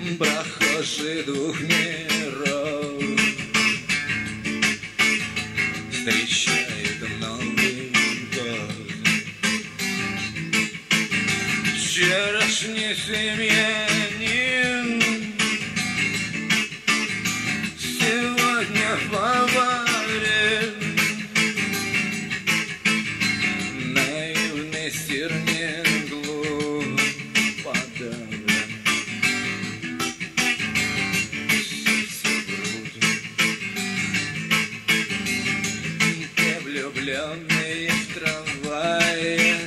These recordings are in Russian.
Прохожий двух миров встречает Новый год. Вчерашний семьянин сегодня фаворит. Наивный стернин глуп подавлен. Сердце грудь. Те влюбленные в трамвае,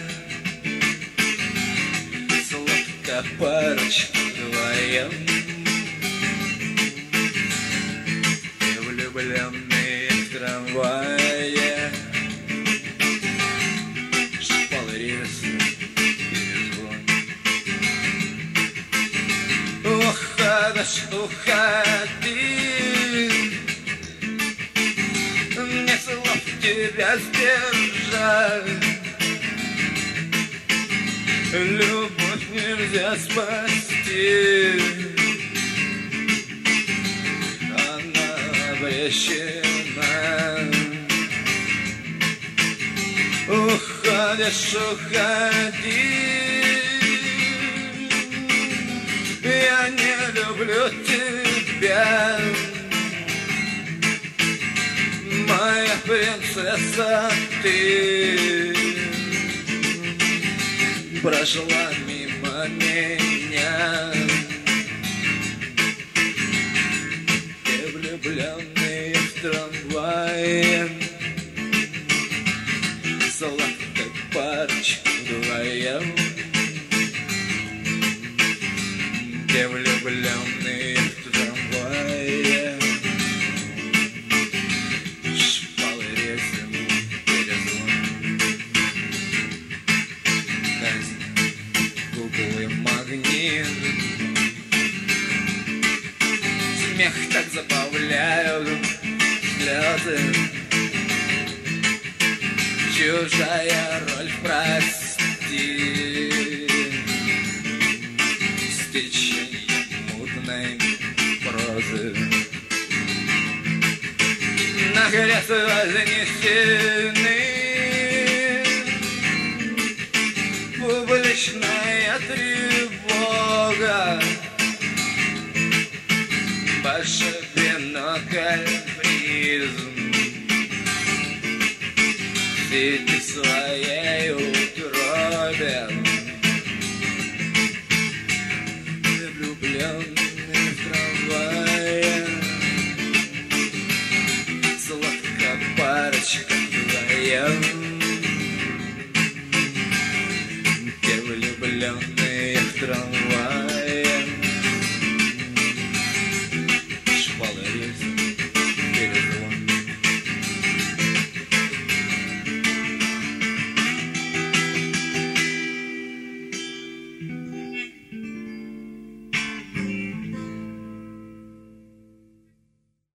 сладко парочка вдвоем. Те влюбленные в трамвае, шпал рельс, перезвон. Уходишь, уходи, мне слов тебя сдержать. Любовь нельзя спасти, она обречена. Уходишь, уходи, я не люблю тебя, моя принцесса ты. Прошла мимо меня, те влюбленные в трамвае, сладкой парочкой вдвоем. Те влюбленные в трамвае, шпал рельсом перезвон. Куклы магнит, смех так забавляют слезы. Чужая роль, прости, стечение мутной прозы. На грязь вознесены, публичная тревога, большой бинокль призм. Сиди в своей утробе, влюбленный в трамвае, сладко парочка вдвоем.